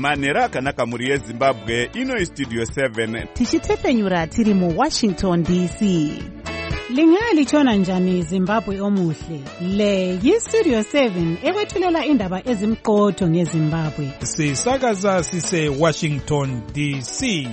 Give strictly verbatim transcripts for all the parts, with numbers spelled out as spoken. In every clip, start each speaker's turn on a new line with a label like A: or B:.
A: manhero akanaka mhuri yezimbabwe. Ino Studio seven
B: tichitepfenyura tiri muWashington D C.
C: Lingalitshona njani Zimbabwe omuhle? Le yiStudio seven ekwethulela indaba ezimqotho ngeZimbabwe.
D: Sisakaza sise Washington D C.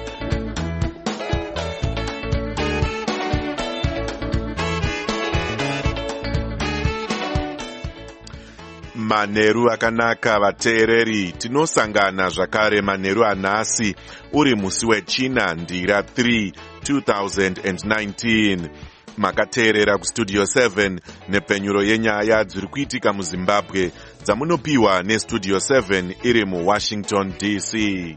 E: Manheru akanaka vateereri, tinosangana zvakare manheru anhasi uri musi wechina ndira three two thousand nineteen. Makateerera kuStudio seven nepfenyuro yenyaya dziri kuitika muZimbabwe dzamunopiwa neStudio seven iri muWashington D C.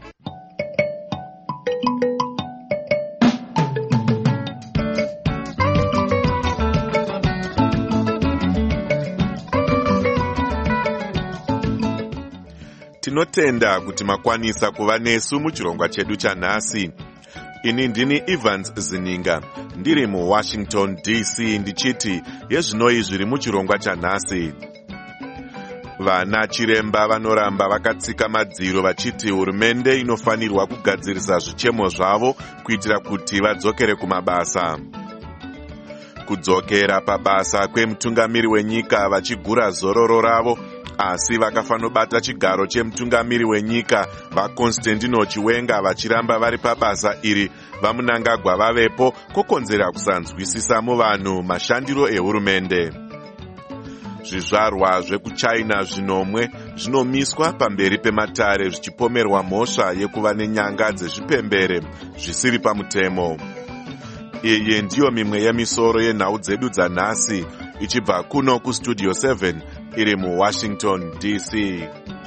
E: Tinotenda kuti makwanisa kuva nesu muchirongwa chedu chanhasi. Ini ndini Evans Zininga, ndiri muWashington D C ndichiti yezvinoi zviri muchirongwa chanhasi. Vana chiremba vanoramba vakatsika madziro vachiti hurumende inofanirwa kugadzirisa zvichemo zvavo kuitira kuti vadzokere kumabasa. Kudzokera pabasa kwemutungamiri wenyika vachigura zororo ravo, asi vakafanobata chigaro chemutungamiri wenyika vaConstantino Chiwenga vachiramba vari pabasa iri vaMnangagwa vavepo kokonzera kusanzwisisa muvanhu mashandiro ehurumende. Zvizvarwa zvekuChina zvinomwe zvinomiswa pamberi pematare zvichipomerwa mhosva yekuva nenyanga dzezvipembere zvisiri pamutemo. Iyi ndiyo mimwe yemisoro yenhau dzedu dzanhasi ichibva kuno kuStudio seven iri muWashington D C.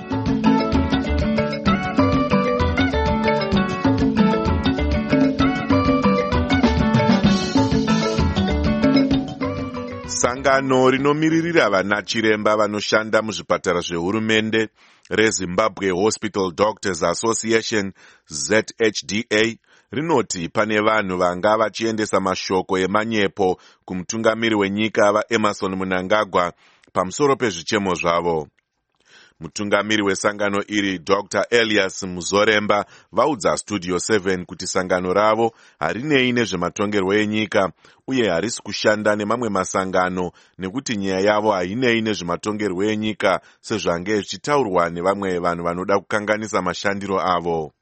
E: Sangano rinomiririra vana chiremba vanoshanda muzvipatara zvehurumende reZimbabwe Hospital Doctors Association Z H D A rinoti pane vanhu vanga vachiendesa mashoko emanyepo kumutungamiri wenyika vaEmmerson Mnangagwa pamusoro pezvichemo zvavo. Mutungamiri wesangano iri Doctor Elias Muzoremba vaudza Studio seven kuti sangano ravo harinei nezvematongerwo enyika uye harisi kushanda nemamwe masangano nekuti nyaya yavo hainei nezvematongerwo enyika sezvange zvichitaurwa nevamwe vanhu vanoda kukanganisa mashandiro avo.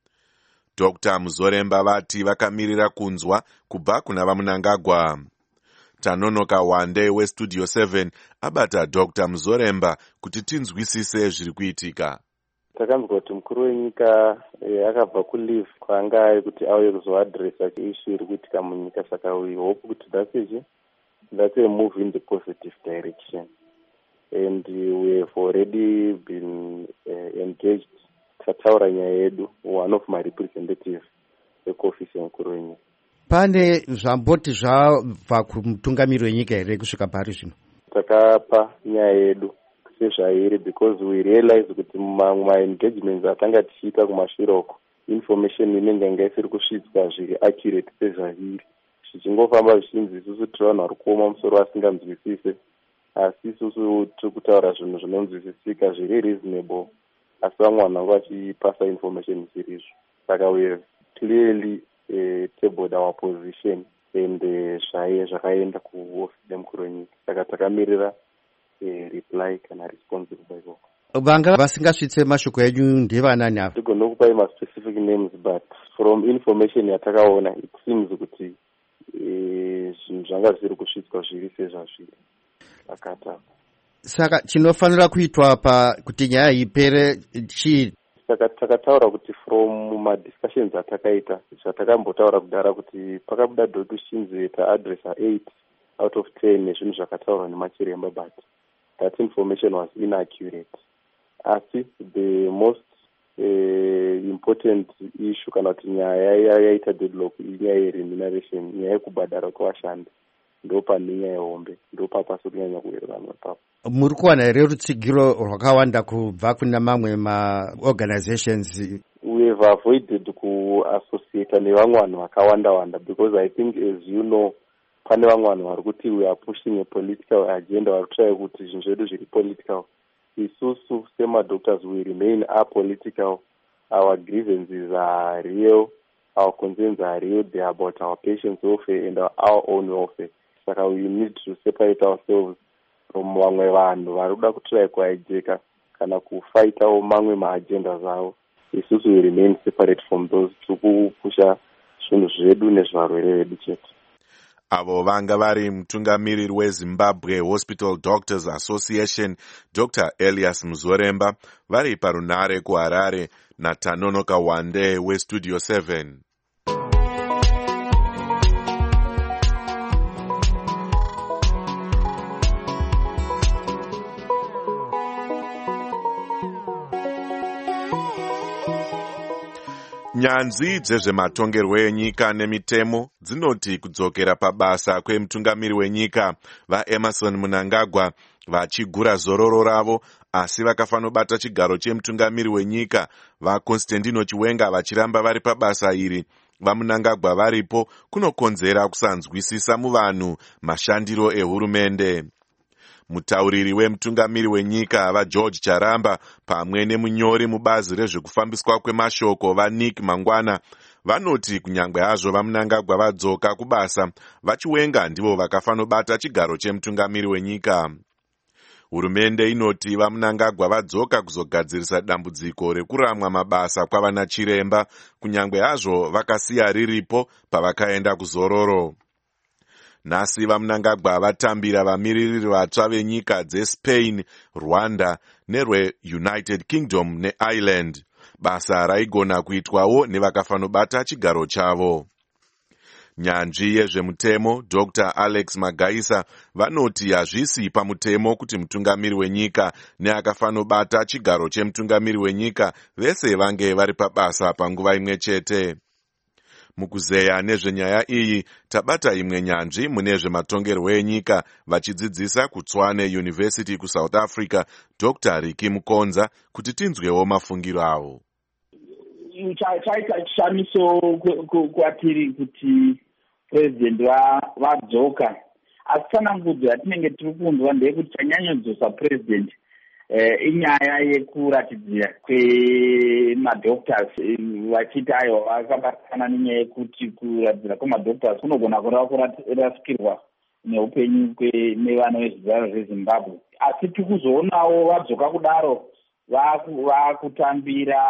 E: Doctor Muzoremba vati vakamirira kunzwa kubva kuna vaMnangagwa. Tanonoka Wande weStudio seven abata Doctor Muzoremba kuti tinzwisise zviri kuitika.
F: Takanzwa kuti mukuru wenyika akabva kuleave kwanga kuti auye kuzoadresa issue iri kuitika munyika, saka we hope kuti that's a, that's a move in the positive direction, and we have already been uh, engaged. Tataura nyaya yedu, one of my representatives ekuofisi yemukuru wenyika.
G: Pane zvamboti zvabva kumutungamiri wenyika here kusvika pari zvino?
F: Takapa nyaya yedu sezvairi because we realize kuti mamwe engagements atanga tichiita kumashure uko information inenge yanga isiri kusvitswa zviri accurate sezvairi, zvichingofamba zvichinzi isusu tiri vanhu vari kuoma musoro vasinganzwisise, asi isusu tiri kutaura zvinhu zvinonzwisisika zviri reasonable, asi vamwe vanhu vanga vachipasa information isiri izvo. Saka we have clearly uh, tabled our position and zvaye zvakaenda kuofisi yemukuru wenyika, saka takamirira reply kana response kubva ikoko.
G: Vanga vasingasvitse mashoko enyu ndevanani ava?
F: Tigona kupai ma-specific names, but from information yatakaona it seems kuti zvinhu zvanga zvisiri kusvitswa zviri sezvazviri akata.
G: Saka chinofanira kuitwa pa kuti nyaya ipere chii?
F: Saka takataura kuti from ma-discussions atakaita zvatakambotaura kudhara kuti pakabuda dhoto shinzi ta-addressa eight out of ten nezvinhu zvakataurwa nemachiremba, but that information was inaccurate. Asi the most uh, important issue kana kuti nyaya yaita deadlock inyaya yeremuneration, nyaya yekubhadhara kwevashandi, ndo pane nyaya hombe, ndo papasi kunyanya kuwirirana papo.
G: Muri kuwana here rutsigiro rwakawanda kubva kuna mamwe ma-organizations?
F: We have avoided kuassociate nevamwe vanhu vakawanda wanda because I think, as you know, pane vamwe vanhu vari kuti we are pushing a political agenda, vari kutrai kuti zvinhu zvedu zviri political, isusu sema-doctors we remain apolitical. Our grievances are real, our concerns are real. They are about our patients' welfare and our, our own welfare. Saka we need to separate ourselves from vamwe vanhu vari kuda kutry kuhijaika kana kufightawo mamwe maagendas avo. Isusu we remain separate from those tikupusha zvinhu zvedu nezvarwere vedu chete.
E: Avo vanga vari mutungamiriri weZimbabwe Hospital Doctors Association Doctor Elias Muzoremba vari parunare kuHarare naTanonoka Wande weStudio seven. Nyanzvi dzezvematongerwo enyika nemitemo dzinoti kudzokera pabasa kwemutungamiri wenyika vaEmerson Mnangagwa vachigura zororo ravo, asi vakafanobata chigaro chemutungamiri wenyika vaConstantino Chiwenga vachiramba vari pabasa iri vaMnangagwa varipo kunokonzera kusanzwisisa muvanhu mashandiro ehurumende. Mutauriri wemutungamiri wenyika vaGeorge Charamba pamwe nemunyori mubazi rezvekufambiswa kwemashoko vaNick Mangwana vanoti kunyangwe hazvo vaMnangagwa vadzoka kubasa, vaChiwenga ndivo vakafanobata chigaro chemutungamiri wenyika. Hurumende inoti vaMnangagwa vadzoka kuzogadzirisa dambudziko rekuramwa mabasa kwavana chiremba, kunyangwe hazvo vakasiya riripo pavakaenda kuzororo. Nhasi vaMnangagwa vatambira vamiririri vatsva venyika dzeSpain, Rwanda nerweUnited Kingdom neIreland, basa raigona kuitwawo nevakafanobata chigaro chavo. Nyanzvi yezvemutemo Doctor Alex Magaisa vanoti hazvisi pamutemo kuti mutungamiri wenyika neakafanobata chigaro chemutungamiri wenyika vese vange vari pabasa panguva imwe chete. Mukuzeya nezvenyaya iyi tabata imwe nyanzvi mune zvematongerwo enyika vachidzidzisa kuTshwane University kuSouth Africa Doctor Ricky Mukonza kuti tinzwewo mafungiro avo.
H: Chaita chishamiso kwatiri kuti president vadzoka, asi tsanangudzo yatinenge tiri kunzwa ndeyekuti chanyanyodzosa president inyaya yekuratidzira kwemadoctors vachiti ayo vakabatana nenyaya yekuti kuratidzira kwemadoctors kunogona kurava kurasikirwa neupenyu nevana vezvizvarwa zveZimbabwe. Asi tiri kuzoonawo vadzoka kudaro vakutambira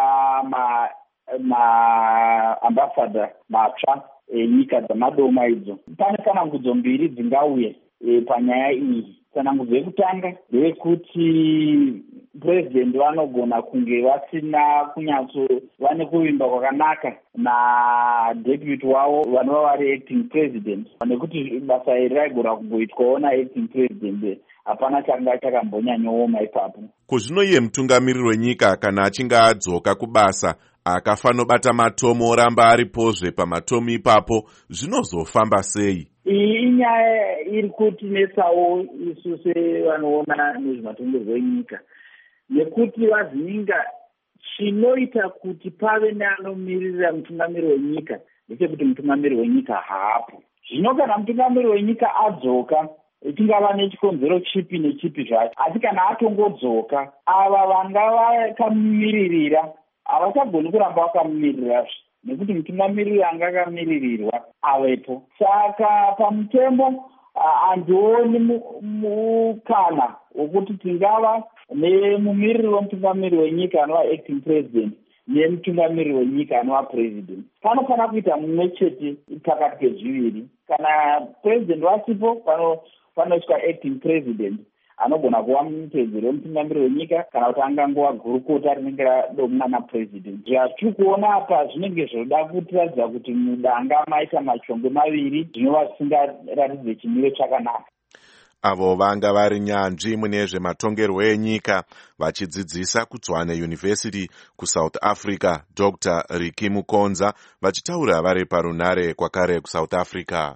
H: maambassador matsva enyika dzamadoma idzo. Pane tsanangudzo mbiri dzingauye panyaya iyi. Tsanangudzo yekutanga ndeyekuti president vanogona kunge vasina kunyatso vane kuvimba kwakanaka nadeputy wavo vanova vari acting president, nekuti basa iri raigona kungoitwawo naacting president, hapana changa chakambonyanyooma ipapo.
E: Kuzvino iye mutungamiriri wenyika kana achinge adzoka kubasa akafanobata matomo oramba aripozve pamatomo ipapo, zvinozofamba sei?
H: Iyi inyaya iri kutinetsawo isu sevanoona nezvematongerwo enyika, nekuti vazininga chinoita kuti pave neanomiririra mutungamiri wenyika ndechekuti mutungamiri wenyika haapo. Zvino kana mutungamiri wenyika adzoka, chingava nechikonzero chipi nechipi zvacho, asi kana atongodzoka, ava vanga vakamumiririra havachagoni kuramba vakamumirirazve, nekuti mutungamiriri anga akamiririrwa avepo. Saka pamutemo handioni mukana wokuti tingava nemumiriri wemutungamiriri wenyika anova acting president nemutungamiriri wenyika anova president. Panofanira kuita mumwe chete pakati pezviviri. Kana president vasipo, panoiswa acting president anogona kuva mupedzeri wemutungamiriri wenyika, kana kuti angangova gurukota rinenge radomwa napresident. Zvatiri kuona apa zvinenge zvoda kutiradza kuti mudanga maita machongwe maviri zvinova zvisingaratidze chimiro chakanaka.
E: Avo vanga vari nyanzvi mune zvematongerwo enyika vachidzidzisa kuTshwane University kuSouth Africa Doctor Ricky Mukonza vachitaura vari parunare kwakare kuSouth Africa.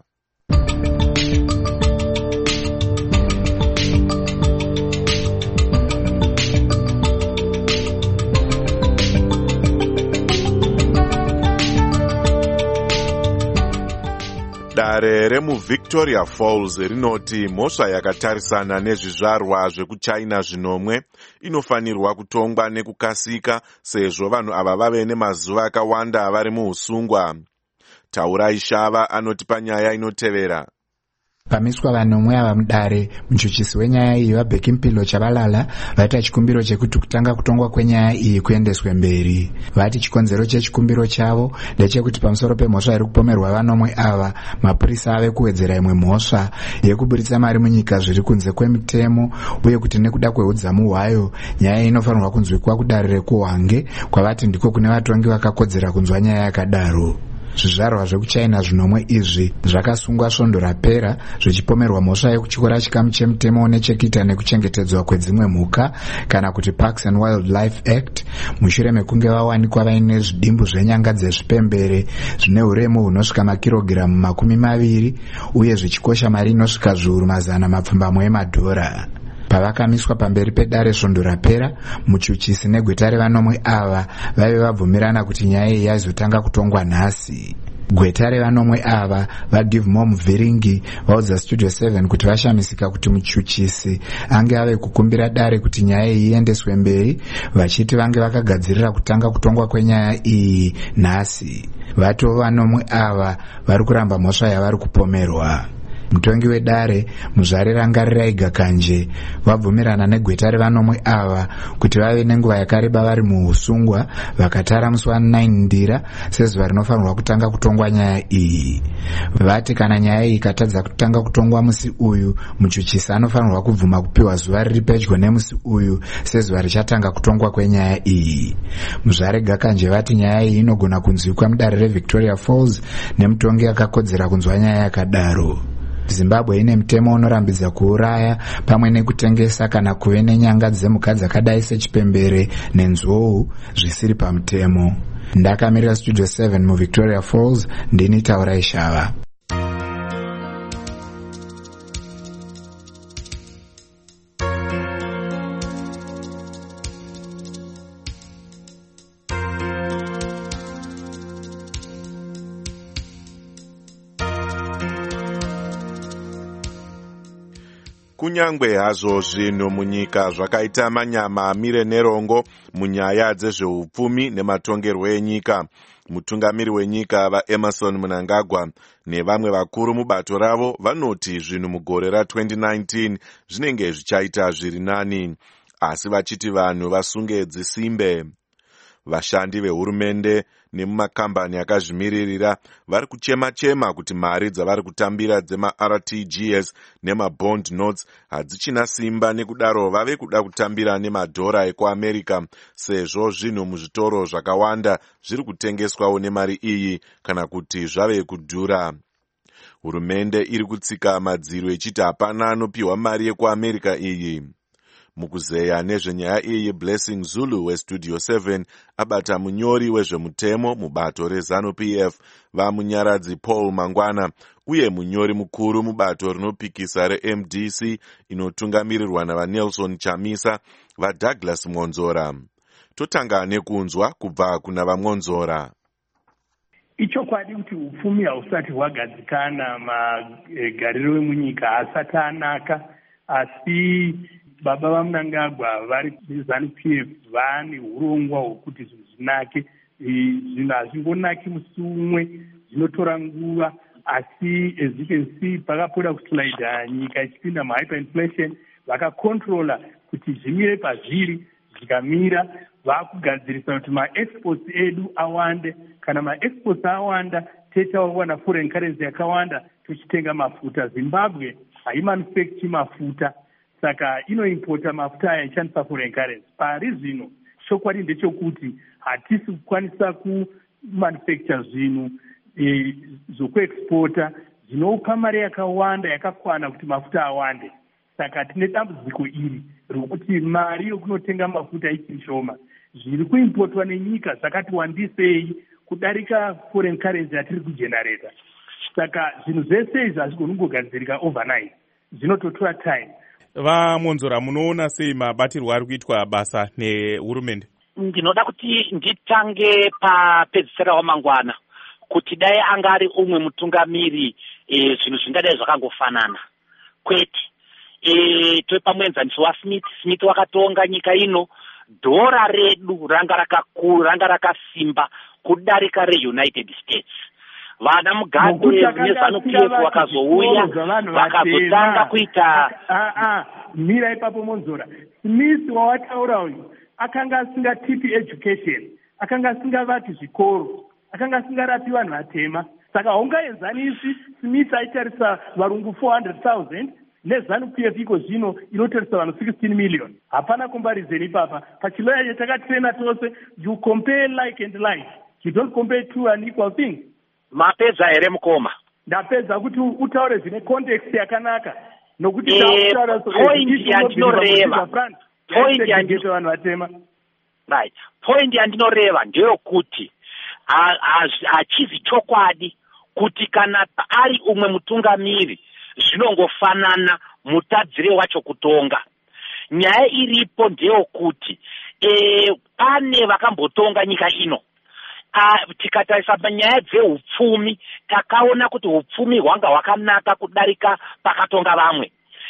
E: Dare remuVictoria Falls rinoti mhosva yakatarisana nezvizvarwa zvekuchina zvinomwe inofanirwa kutongwa nekukasika sezvo vanhu ava vave nemazuva akawanda vari muusungwa. Taurai Shava anoti panyaya inotevera.
I: Pamiswa vanomwe ava mudare, muchuchisi wenyaya iyi vaBheki Mpilo Chabalala vaita chikumbiro chekuti kutanga kutongwa kwenyaya iyi kuendeswe mberi. Vati chikonzero chechikumbiro chavo ndechekuti pamusoro pemhosva iri kupomerwa vanomwe ava, mapurisa ave kuwedzera imwe mhosva yekuburitsa mari munyika zviri kunze kwemutemo, uye kuti nekuda kweudzamu hwayo nyaya inofanirwa kunzwikwa kudare rekuHwange, kwavati ndiko kune vatongi vakakodzera kunzwa nyaya yakadaro. Zvizvarwa zvekuchina zvinomwe izvi zvakasungwa svondo rapera zvichipomerwa mhosva yekuchikora chikamu chemutemo nechekuita nekuchengetedzwa kwedzimwe mhuka kana kuti Parks and Wildlife Act, mushure mekunge vawanikwa vaine zvidimbu zvenyanga dzezvipembere zvine uremu hunosvika makirogiramu makumi maviri uye zvichikosha mari inosvika zviuru mazana mapfumbamwe emadhora. Pavakamiswa pamberi pedare svondo rapera, muchuchisi negweta revanomwe ava vaive vabvumirana kuti nyaya iyi yaizotanga kutongwa nhasi. Gweta revanomwe ava vaGive More Muvhiringi vaudza Studio seven kuti vashamisika kuti muchuchisi ange ave kukumbira dare kuti nyaya iyi iendeswe mberi, vachiti vange vakagadzirira kutanga kutongwa kwenyaya iyi nhasi. Vato vanomwe ava vari kuramba mhosva yavari kupomerwa. Mutongi wedare Muzvare Rangarira Igakanje vabvumirana negweta revanomwe ava kuti vave nenguva yakareba vari muusungwa, vakatara musi wa9 Ndira sezuva rinofanirwa kutanga kutongwa nyaya iyi. Vati kana nyaya iyi ikatadza kutanga kutongwa musi uyu, muchuchisi anofanirwa kubvuma kupiwa zuva riri pedyo nemusi uyu sezuva richatanga kutongwa kwenyaya iyi. Muzvare Gakanje vati nyaya iyi inogona kunzwikwa mudare reVictoria Falls nemutongi akakodzera kunzwa nyaya yakadaro. Zimbabwe ine mutemo unorambidza kuuraya pamwe nekutengesa kana kuve nenyanga dzemhuka dzakadai sechipembere nenzou zvisiri pamutemo. Ndakamirira Studio seven muVictoria Falls, ndini Taurai Shava.
E: Kunyangwe hazvo zvinhu munyika zvakaita manyama amire nerongo munyaya dzezveupfumi nematongerwo enyika, mutungamiri wenyika vaEmerson Mnangagwa nevamwe vakuru mubato ravo vanoti zvinhu mugore ra twenty nineteen zvinenge zvichaita zviri nani, asi vachiti vanhu vasunge dzisimbe. Vashandi vehurumende nemumakambani akazvimiririra vari kuchema-chema kuti mari dzavari kutambira dzema-R T G S nema-bond notes hadzichina simba, nekudaro vave kuda kutambira nemadhora ekuAmerica sezvo zvinhu muzvitoro zvakawanda zviri kutengeswawo nemari iyi kana kuti zvave kudhura. Hurumende iri kutsika madziro ichiti hapana anopiwa mari yekuAmerica iyi. Mukuzeya nezvenyaya iyi, Blessing Zulu weStudio seven abata munyori wezvemutemo mubato reZANU P F vamunyaradzi Paul Mangwana uye munyori mukuru mubato rinopikisa reM D C inotungamirirwa navaNelson Chamisa vaDouglas Mwonzora. Totanga nekunzwa kubva kuna vaMwonzora.
J: Ichokwadi kuti upfumi hausati hwagadzikana, magariro emunyika asati anaka, asi baba vaMnangagwa vari kuZANU P F vane urongwa hwokuti zvinhu zvinake. Zvinhu hazvingonaki musi umwe, zvinotora nguva, asi as you can see pakapoda kuslaida nyika ichipinda muhyperinflation, vakakontrola kuti zvimire pazviri, zvikamira vakugadzirisa kuti maexports edu awande. Kana maexports awanda, tetawana foreign currency yakawanda, tuchitenga mafuta. Zimbabwe haimanufacture mafuta, saka inoimporta mafuta aya ichandisa foreign currency. Pari zvino chokwadi ndechekuti hatisi kukwanisa kumanufacture zvinhu e, zvokuexporta zvinopa mari yakawanda yakakwana kuti mafuta awande. Saka tine dambudziko iri rokuti mari yokunotenga mafuta ichiri shoma. Zviri kuimportwa nenyika zvakati wandisei kudarika foreign currency yatiri kugenerata. Saka zvinhu zvese izvi hazvigonongogadzirika overnight, zvinototora time.
A: VaMwonzora, munoona sei mabatirwo ari kuitwa basa nehurumende?
K: Ndinoda kuti nditange papedzisira wamangwana kuti dai anga ari umwe mutungamiri e, zvinhu zvingadai zvakangofanana kwete. E, toe pamuenzaniso waSmith, Smith wakatonga nyika ino, dhora redu ranga rakakuru, ranga rakasimba kudarika reUnited States. Vana Mugabe neZANU-P F vakazouya vakazotanga kuita
J: mira ipapo Monzora. Smith wawataura uyu akanga asingatipi education, akanga asingavati zvikoro, akanga asingarapi vanhu vatema. Saka haungaenzanisi Smith aitarisa varungu four hundred thousand neZANU-P F iko zvino inotarisa vanhu sixteen million. Hapana comparison ipapa. Pachiloya chetakatrena tose, you compare like and like. You don't compare two unequal things.
K: Mapedza here mukoma.
J: Ndapedza kuti utaure zvine context yakanaka. Nokuti
K: point yandinoreva. Point
J: yandinoreva vanhu vatema.
K: Right. Point yandinoreva ndeyokuti hachizi chokwadi kuti kana ari umwe mutungamiri zvinongofanana mutadzire wacho kutonga. Nyaya iripo ndeyokuti e, pane vakambotonga nyika ino. Uh, tikatarisa panyaya dzeupfumi takaona kuti upfumi hwanga hwakanaka kudarika pakatonga vamwe.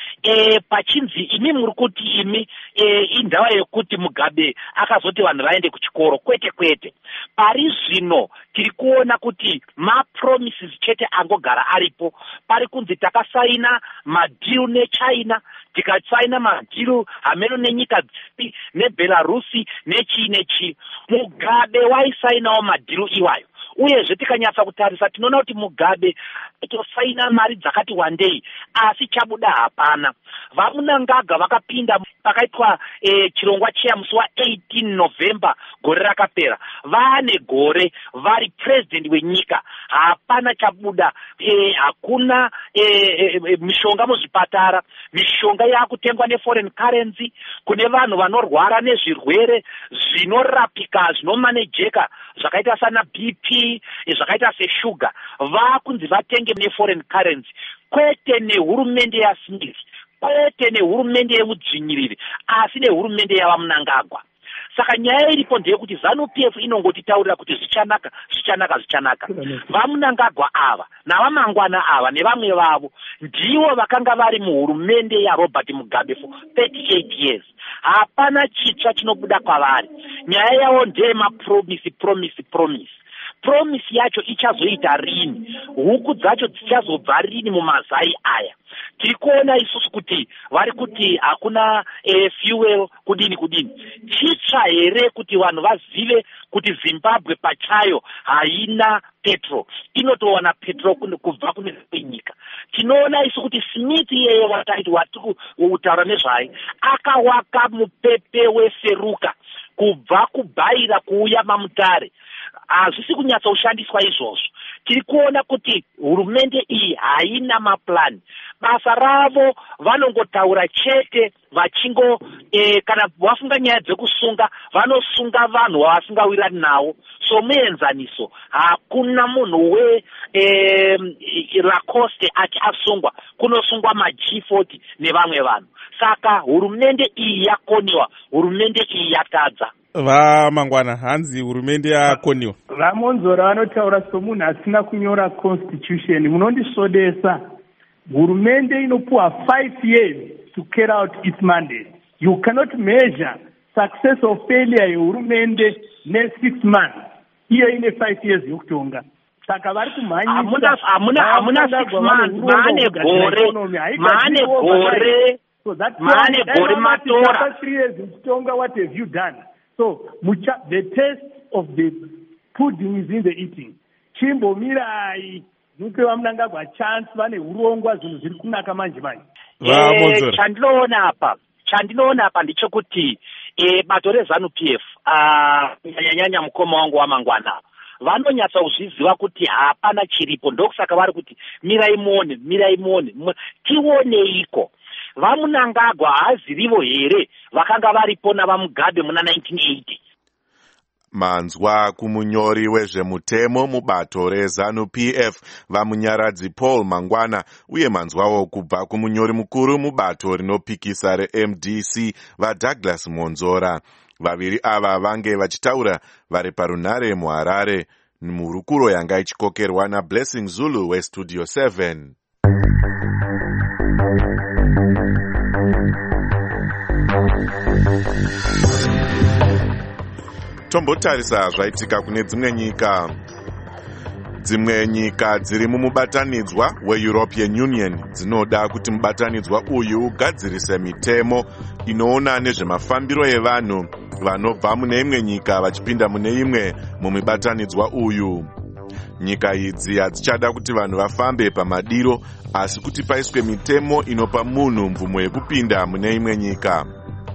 K: E, pachinzi imi muri kuti imi e, indava yekuti Mugabe akazoti vanhu vaende kuchikoro, kwete kwete. Pari zvino tiri kuona kuti mapromises chete angogara aripo. Pari kunzi takasaina madhiru neChina, tikasaina madhiru hameno nenyika dzipi neBelarusi nechi nechi. Mugabe waisainawo madhiru iwayo. Uyezve tikanyatsa kutarisa tinoona kuti Mugabe tosaina mari dzakati wandei asi chabuda hapana. Vamunangaga vakapinda pakaitwa e, chirongwa cheya musi wa-eighteen November gore rakapera. Vane gore vari president wenyika, hapana chabuda. E, hakuna e, e, mishonga muzvipatara, mishonga yakutengwa neforeign currency. Kune vanhu vanorwara nezvirwere zvinorapika zvinomanejeka zvakaita sana B P, zvakaita seshuga, vakunzi vatenge neforeign currency, kwete nehurumende yaSmith, kwete nehurumende yemudzvinyiriri, asi nehurumende yavamunangagwa. Saka nyaya iripo ndeyekuti ZANU-P F inongotitaurira kuti zvichanaka zvichanaka zvichanaka. Vamunangagwa ava navamangwana ava nevamwe vavo ndivo vakanga vari muhurumende yaRobert Mugabe for thirty-eight years. Hapana chitsva chinobuda kwavari. Nyaya yavo ndeyemapromise promise promise. Promise yacho ichazoita rini? Huku dzacho dzichazobva rini mumazai aya? Tiri kuona isusu kuti vari kuti hakuna e, fuel kudini kudini. Chitsva here kuti vanhu vazive kuti Zimbabwe pachayo haina petro, inotowana petro kubva kune nyika. Tinoona isu kuti Smith yeye wataiti watiri kutaura nezvaye akawaka mupepe weSeruka kubva kuBhaira kuuya maMutare. Hazvisi kunyatsa kushandiswa izvozvo. Tiri kuona kuti hurumende iyi haina maplani. Basa ravo vanongotaura chete vachingo e, kana vafunga nyaya dzekusunga vanosunga vanhu vavasingawirani nawo. So muenzaniso hakuna munhu we e, Lacoste ati asungwa, kunosungwa maG forty nevamwe vanhu. Saka hurumende iyi yakoniwa, hurumende iyi yatadza.
A: Vamangwana hanzi hurumende yakoniwa.
J: Vamonzora vanotaura somunhu asina kunyora constitution. Munondisodesa. Hurumende inopuwa five years to carry out its mandate. You cannot measure success or failure yehurumende ne six months. Iyo ine five years yokutonga. Saka vari kumhanyisa.
K: Hamuna six months, maane gore, maane gore, maane gore matora.
J: Three years yokutonga, what have you done? So, mucha, the taste of the pudding is in the eating. Chimbo mirai, nuke vamunangagwa chance, vane urongwa zvinhu zviri kunaka manje manje.
K: Eh, chandinoona apa, chandinoona apa ndichokuti eh, bato reZANU-P F, ah, nyanya mukoma wangu wamangwana, vanonyatsa kuzviziva kuti hapana chiripo, ndokusaka vari kuti mirai muone, mirai muone, tioneiko. Vamunangagwa hazirivo here vakanga varipo navaMugabe muna nineteen eighty.
E: Manzwa kumunyori wezvemutemo mubato reZANU-P F vamunyaradzi Paul Mangwana uye manzwawo kubva kumunyori mukuru mubato rinopikisa reM D C vaDouglas Monzora. Vaviri ava vange vachitaura vari parunhare muHarare murukuro yanga ichikokerwa naBlessing Zulu weStudio seven. Tombotarisa zvaitika kune dzimwe nyika. Dzimwe nyika dziri mumubatanidzwa weEuropean Union dzinoda kuti mubatanidzwa uyu ugadzirise mitemo inoona nezvemafambiro evanhu vanobva mune imwe nyika vachipinda mune imwe mumibatanidzwa uyu. Nyika idzi hadzichada kuti vanhu vafambe pamadiro, asi kuti paiswe mitemo inopa munhu mvumo yekupinda mune imwe nyika.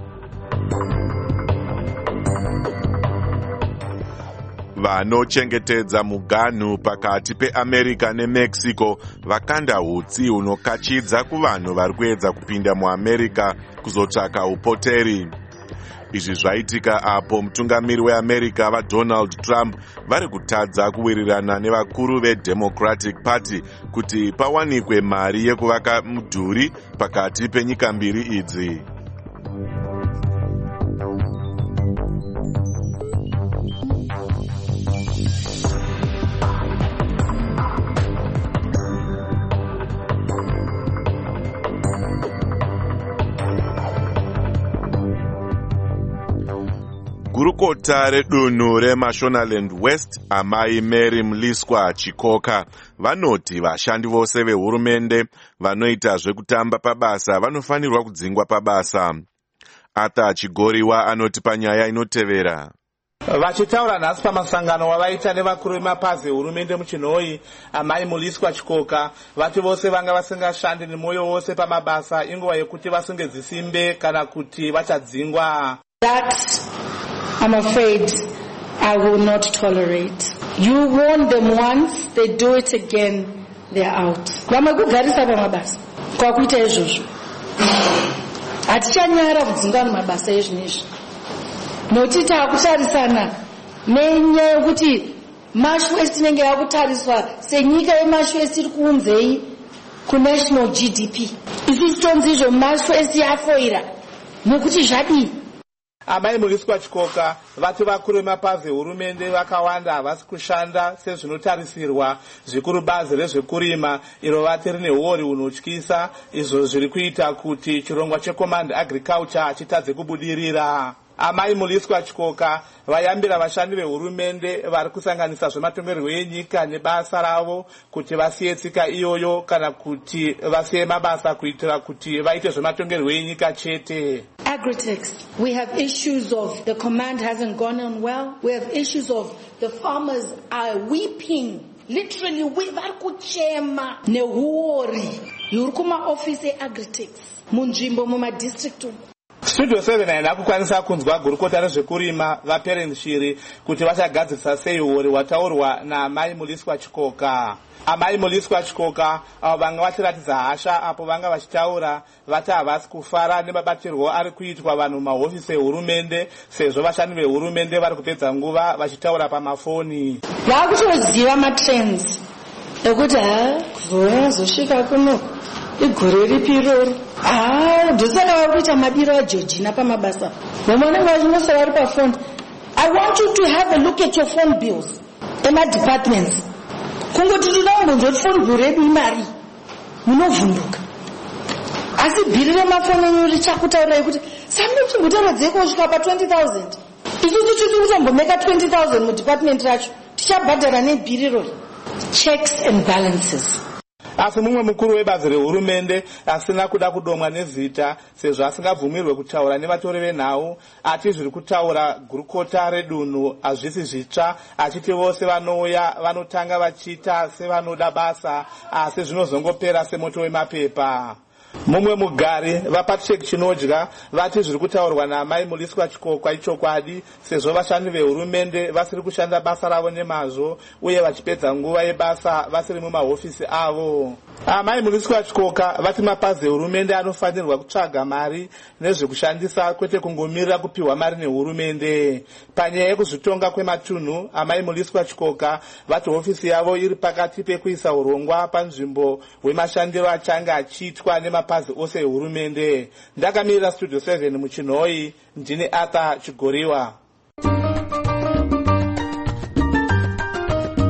E: Vanochengetedza muganhu pakati peAmerica neMexico vakanda hutsi hunokachidza kuvanhu vari kuedza kupinda muAmerica kuzotsvaka upoteri. Izvi zvaitika apo mutungamiri weAmerica vaDonald Trump vari kutadza kuwirirana nevakuru veDemocratic Party kuti pawanikwe mari yekuvaka mudhuri pakati penyika mbiri idzi. Gurukota redunhu reMashonaland West, amai Mary Mliswa Chikoka, vanoti vashandi vose vehurumende vanoita zvekutamba pabasa vanofanirwa kudzingwa pabasa. Arthur Chigoriwa anoti panyaya inotevera.
L: Vachitaura nhasi pamasangano wavaita nevakuru vemapazi ehurumende muchinhoi, amai Mliswa Chikoka vati vose vanga vasingashandi nemwoyo wose pamabasa inguva yekuti vasunge zisimbe kana kuti vachadzingwa.
M: That I'm afraid I will not tolerate. You warn them once, they do it again, they're out. Vamwe kugarisa pamabasa kwa kuita izvozvo. Hatichanyara kudzinga mumabasa ezvinezvi. Nokuti takutarisana nenyaya yekuti Marsh West inenge yakutariswa senyika yeMarsh West iri kuunzei kunational G D P. Isusu tonzi izvo Marsh West yafoira nokuti zvadii.
L: Amai Mliswa Chikoka vati vakuru vemapazi ehurumende vakawanda havasi kushanda sezvinotarisirwa, zvikuru bazi rezvekurima iro vati rine huori hunotyisa, izvo zviri kuita kuti chirongwa cheCommand Agriculture chitadze kubudirira. Amai Mliswa Chikoka vayambira vashandi vehurumende vari kusanganisa zvematongerwo enyika nebasa ravo kuti vasiye tsika iyoyo kana kuti vasiye mabasa kuitira kuti vaite zvematongerwo enyika chete.
M: Agritex, we have issues of the command hasn't gone on well. We have issues of the farmers are weeping. Literally, we vari kuchema nehuori. Yuri kuma office eAgritex munzvimbo mumadistrict.
L: Studio seven haina kukwanisa kunzwa gurukota rezvekurima vaPerence Shiri kuti vachagadzirisa sei huori hwataurwa naamai Mliswa Chikoka. Amai Mliswa Chikoka avo vanga vachiratidza hasha apo vanga vachitaura vati havasi kufara nemabatirwo ari kuitwa vanhu mumahofisi ehurumende sezvo vashandi vehurumende vari kupedza nguva vachitaura pamafoni.
M: Vakutoziva matrends ekuti ha kuzouya zosvika kuno igore ripi iroro. Ah, ndosaka vari kuita mabiro aJeorgina pamabasa. Vamonanga vachinosora vari pafoni. I want you to have a look at your phone bills emadepartments. Kungoti toda kumbonzoti phone bill redu imari munovhunduka. Asi bhiri remafoni enyu richakutaurirai kuti samune kuchimbotaura dzeko kusvika pa twenty thousand. Isusu tiri kutombomeka twenty thousand mudepartment racho. Tichabhadhara nebhiri irori. Checks and balances.
L: Asi mumwe mukuru webazi rehurumende asina kuda kudomwa nezita sezvo asingabvumirwe kutaura nevatori venhau ati zviri kutaura gurukota redunhu hazvisi zvitsva, achiti vose vanouya vanotanga vachiita sevanoda basa asi zvinozongopera semoto wemapepa. Mumwe mugari vaPatrick Chinodya vati zviri kutaurwa naamai Mliswa Chikoka ichokwadi sezvo vashandi vehurumende vasiri kushanda basa ravo nemazvo uye vachipedza nguva yebasa vasiri mumahofisi avo. Amai Mliswa Chikoka vati mapazi ehurumende anofanirwa kutsvaga mari nezvekushandisa kwete kungomirira kupiwa mari nehurumende. Panyaya yekuzvitonga kwematunhu, amai Mliswa Chikoka vati hofisi yavo iri pakati pekuisa urongwa panzvimbo hwemashandiro achanga achiitwa nemapazi ose ehurumende. Ndakamirira Studio seven muchinhoi, ndini Arthur Chigoriwa.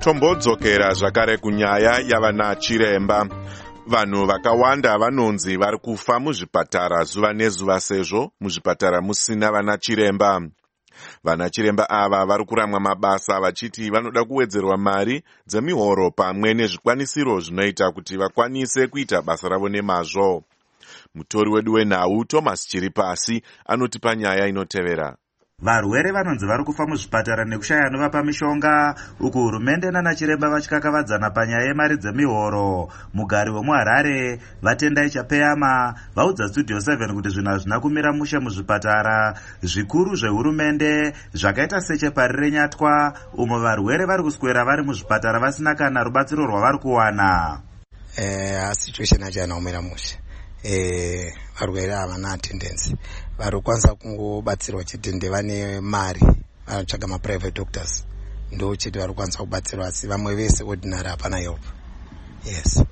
E: Tombodzokera zvakare kunyaya yavana chiremba. Vanhu vakawanda vanonzi vari kufa muzvipatara zuva nezuva sezvo muzvipatara musina vana chiremba. Vana chiremba ava vari kuramwa mabasa vachiti vanoda kuwedzerwa mari dzemihoro pamwe nezvikwanisiro zvinoita kuti vakwanise kuita basa ravo nemazvo. Mutori wedu wenhau Thomas Chiripasi anotipa nyaya inotevera.
N: Varwere vanonzi vari kufa muzvipatara nekushaya anovapa mishonga, uku hurumende nanachiremba vachikakavadzana panyaya yemari dzemihoro. Mugari wemuHarare Vatendai Chapeyama vaudza Studio seven kuti zvinhu hazvina kumira mushe muzvipatara zvikuru zvehurumende zvakaita sechepari renyatwa, umo varwere vari kuswera vari muzvipatara vasina kana rubatsiro rwavari kuwana.
O: Eh, situation hachana kumira mushe. Eh, varwere havana attendance. Vari kwanza kungobatsirwa chete ndevane mari, vanotsvaga ma-private doctors. Ndo chete vari kwanza kubatsirwa, asi vamwe vese ordinary hapana help. Yes.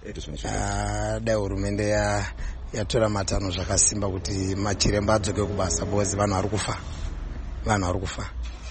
O: Uh, dai hurumende ya yatora matanho zvakasimba kuti machiremba adzoke kubasa, because vanhu vari kufa. Vanhu vari kufa.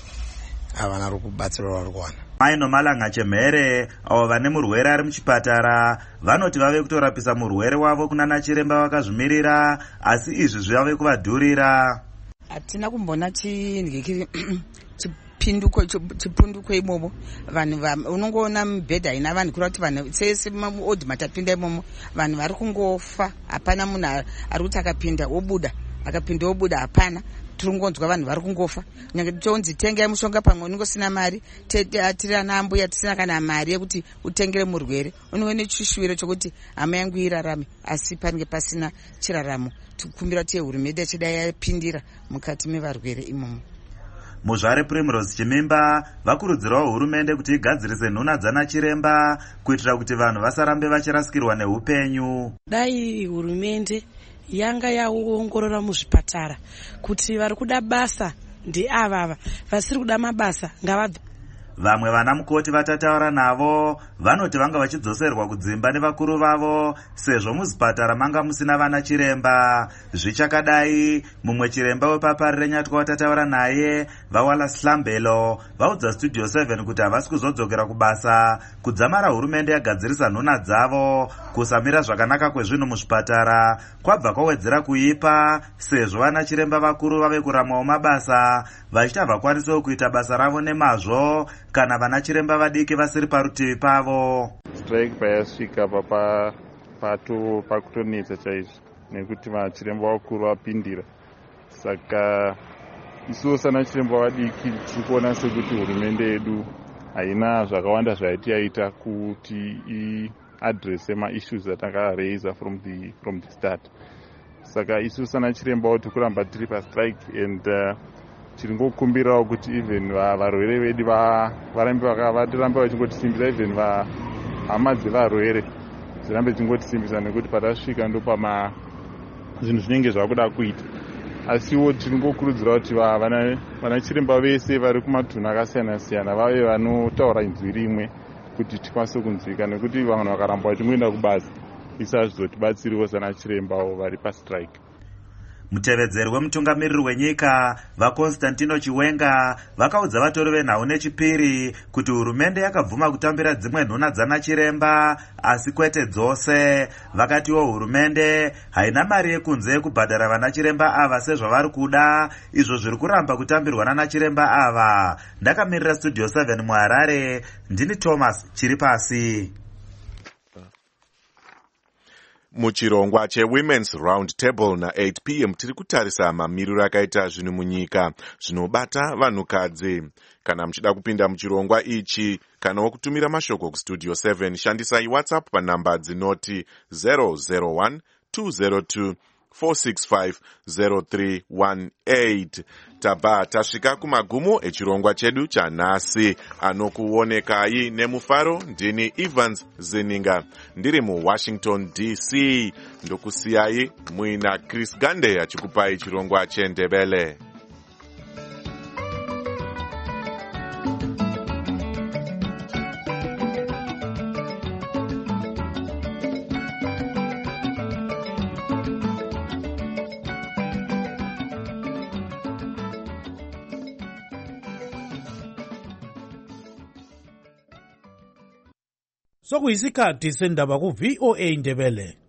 O: Havana vari kubatsirwa vari kuwana.
N: Maino Malanga Chemere avo vane murwere ari muchipatara vanoti vave kutorapisa murwere wavo kunana chiremba vakazvimirira, asi izvi zvave kuvadhurira.
P: Hatina kumbona chinhu chipinduko chipunduko imomo. Vanhu unongoona mibhedha ina vanhu kuri kuti vanhu sese maodhi matapinda imomo vanhu vari kungofa. Hapana munhu ari kuti akapinda obuda akapinda obuda, hapana. Turungonzwa vanhu vari kungofa. Nyange tonzi tengai mushonga pamwe unongosina mari, tiri ana ambuya tisina kana mari yekuti utengere murwere. Unenge nechishwiro chokuti hama yangu irarame, asi panenge pasina chiraramo. Tikumbira kuti hurumende chidai yapindira mukati mevarwere imomo.
N: Muzvare Primrose Chimimba vakurudzirawo hurumende kuti igadzirise nhuna dzana chiremba kuitira kuti vanhu vasarambe vachirasikirwa neupenyu.
Q: Dai hurumende yanga yaongorora muzvipatara kuti vari kuda basa ndeavava, vasiri kuda mabasa ngavabve.
N: Vamwe vana mukoti vatataura navo vanoti vanga vachidzoserwa kudzimba nevakuru vavo sezvo muzvipatara manga musina vana chiremba. Zvichakadai, mumwe chiremba wepapari renyatwa watataura naye Vawala Slambelo vaudza Studio seven kuti havasi kuzodzokera kubasa kudzamara hurumende yagadzirisa nhuna dzavo. Kusamira zvakanaka kwezvinhu muzvipatara kwabva kwawedzera kuipa sezvo vana chiremba vakuru vave kuramwawo mabasa vachita vakwanisawo kuita basa ravo nemazvo kana vana chiremba vadiki vasiri parutivi pavo.
R: Strike payasvika papa pato pakutonetsa chaizvo nekuti vachiremba vakuru vapindira. Saka isuwo sana chiremba vadiki tiri kuona sekuti hurumende yedu haina zvakawanda zvaiti yaita kuti iadrese maissues atakareisa from the from the start. Saka isuwo sana chiremba tiri kuramba tiri pastrike and uh, tiringokumbirawo kuti even varwere vedu varambe vatirambe vachingotisimbisa, even hama dzevarwere dzirambe dzingotisimbisa, nekuti patasvika ndo pama zvinhu zvinenge zvakuda kuita. Asiwo tiringokurudzira kuti vana chiremba vese vari kumatunhu akasiyana siyana vave vanotaura inzwi rimwe kuti tikwanise kunzwika, nekuti vanhu vakaramba vachingoenda kubasa isi hazvizotibatsiriwo sana chirembawo vari pastrike.
N: Mutevedzeri wemutungamiriri wenyika vaConstantino Chiwenga vakaudza vatori venhau nechipiri kuti hurumende yakabvuma kutambira dzimwe nhuna dzana chiremba asi kwete dzose. Vakatiwo hurumende haina mari yekunze yekubhadhara vana chiremba ava sezvavari kuda, izvo zviri kuramba kutambirwa nana chiremba ava. Ndakamirira Studio seven muHarare, ndini Thomas Chiripasi.
E: Muchirongwa cheWomen's Round Table na-eight p m tiri kutarisa mamiriro akaita zvinhu munyika zvinobata vanhukadzi. Kana muchida kupinda muchirongwa ichi kana wokutumira mashoko kustudio seven shandisai WhatsApp panhamba dzinoti zero zero one two zero two four six five zero three one eight. Tabva tasvika kumagumo echirongwa chedu chanhasi. Anokuonekai nemufaro ndini Evans Zeninga ndiri muWashington D C. Ndokusiyai muina Chris Gande achikupai chirongwa cheNdebele.
D: sokuyisikhathi sendaba ku-V O A Ndebele.